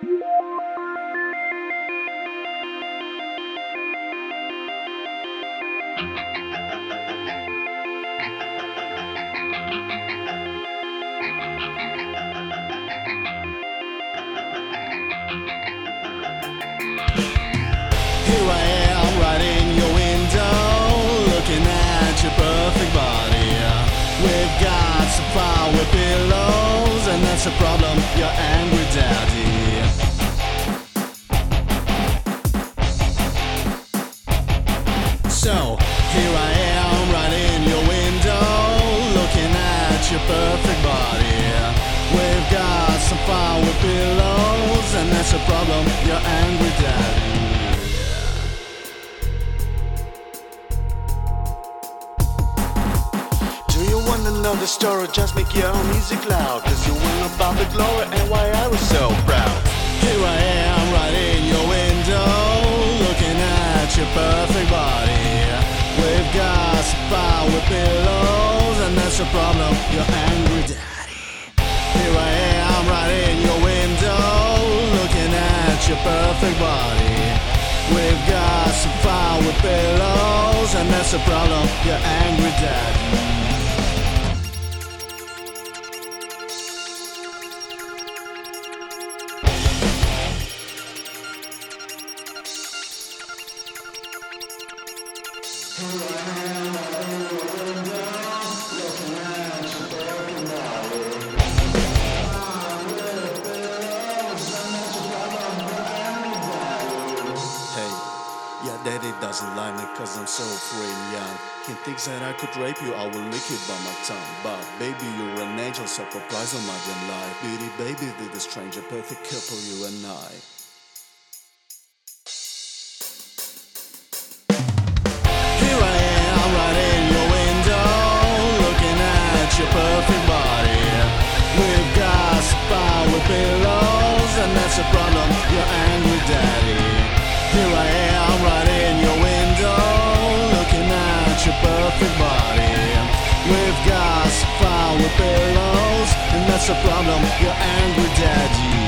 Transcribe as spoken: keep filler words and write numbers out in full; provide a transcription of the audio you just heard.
Here I am, right in your window, looking at your perfect body. We've got some power pillows, and that's a problem, you're angry daddy. So, here I am, right in your window, looking at your perfect body. We've got some power pillows, and that's a problem, you're angry daddy. Know the story, just make your own music loud, cause you win about the glory and why I was so proud. Here I am, right in your window, looking at your perfect body. We've got some power pillows, and that's the problem, you're angry daddy. Here I am, right in your window, looking at your perfect body. We've got some power pillows, and that's the problem, you're angry daddy. Yeah, daddy doesn't like me cause I'm so free and young. He thinks that I could rape you, I will lick you by my tongue. But baby, you're an angel, so surprise on my damn life. Beauty baby, with a stranger, perfect couple, you and I. Here I am, right in your window, looking at your perfect body. We've got some power pillows, and that's a problem, you're angry daddy. Here I am, right in your window, looking at your perfect body. We've got some power pillows, and that's a problem, you're angry daddy.